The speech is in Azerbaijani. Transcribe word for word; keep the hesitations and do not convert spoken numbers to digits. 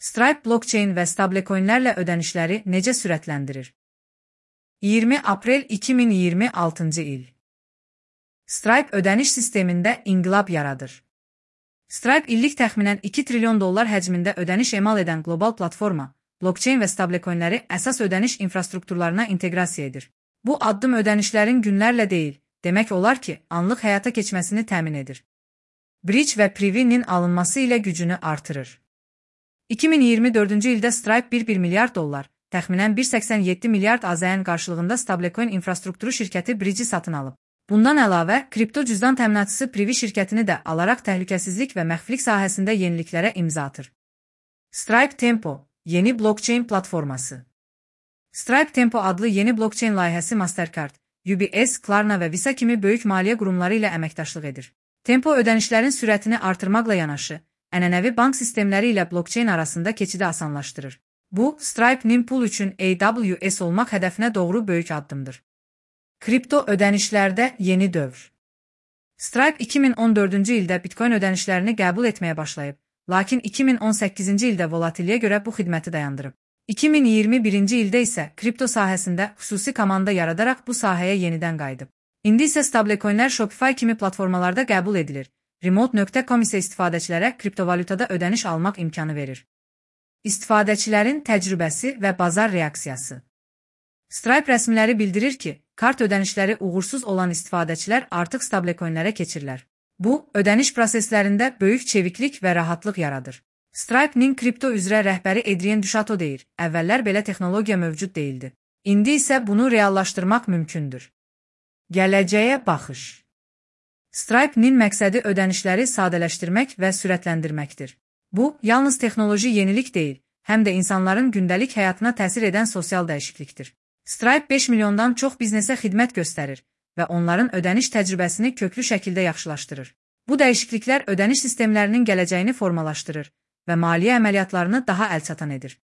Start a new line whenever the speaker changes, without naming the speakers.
Stripe blockchain və stablecoinlərlə ödənişləri necə sürətləndirir? iyirmi aprel iki min iyirmi altıncı il. Stripe ödəniş sistemində inqilab yaradır. Stripe illik təxminən iki trilyon dollar həcmində ödəniş emal edən qlobal platforma, blockchain və stablecoinləri əsas ödəniş infrastrukturlarına inteqrasiya edir. Bu addım ödənişlərin günlərlə deyil, demək olar ki, anlıq həyata keçməsini təmin edir. Bridge və Privy-nin alınması ilə gücünü artırır. iki min iyirmi dördüncü ildə Stripe bir milyard dollar, təxminən bir nöqtə səksən yeddi milyard A Z N qarşılığında stablecoin infrastrukturu şirkəti Bridge-i satın alıb. Bundan əlavə, kripto cüzdan təminatçısı Privy şirkətini də alaraq təhlükəsizlik və məxfilik sahəsində yeniliklərə imza atır. Stripe Tempo, yeni blockchain platforması. Stripe Tempo adlı yeni blockchain layihəsi Mastercard, U B S, Klarna və Visa kimi böyük maliyyə qurumları ilə əməkdaşlıq edir. Tempo ödənişlərin sürətini artırmaqla yanaşı, ənənəvi bank sistemləri ilə blockchain arasında keçidi asanlaşdırır. Bu, Stripe-nin pul üçün A W S olmaq hədəfinə doğru böyük addımdır. Kripto ödənişlərdə yeni dövr. Stripe iki min on dördüncü ildə Bitcoin ödənişlərini qəbul etməyə başlayıb, lakin iki min on səkkizinci ildə volatilliyə görə bu xidməti dayandırıb. iki min iyirmi birinci ildə isə kripto sahəsində xüsusi komanda yaradaraq bu sahəyə yenidən qayıdıb. İndi isə stablecoinlər Shopify kimi platformalarda qəbul edilir. Remote nöqtə com isə istifadəçilərə kriptovalyutada ödəniş almaq imkanı verir. İstifadəçilərin təcrübəsi və bazar reaksiyası. Stripe rəsmiləri bildirir ki, kart ödənişləri uğursuz olan istifadəçilər artıq stablecoinlərə keçirlər. Bu, ödəniş proseslərində böyük çeviklik və rahatlıq yaradır. Stripe-nin kripto üzrə rəhbəri Adrian Duchato deyir, əvvəllər belə texnologiya mövcud deyildi. İndi isə bunu reallaşdırmaq mümkündür. Gələcəyə baxış. Stripe-nin məqsədi ödənişləri sadələşdirmək və sürətləndirməkdir. Bu, yalnız texnoloji yenilik deyil, həm də insanların gündəlik həyatına təsir edən sosial dəyişiklikdir. Stripe beş milyondan çox biznesə xidmət göstərir və onların ödəniş təcrübəsini köklü şəkildə yaxşılaşdırır. Bu dəyişikliklər ödəniş sistemlərinin gələcəyini formalaşdırır və maliyyə əməliyyatlarını daha əlçatan edir.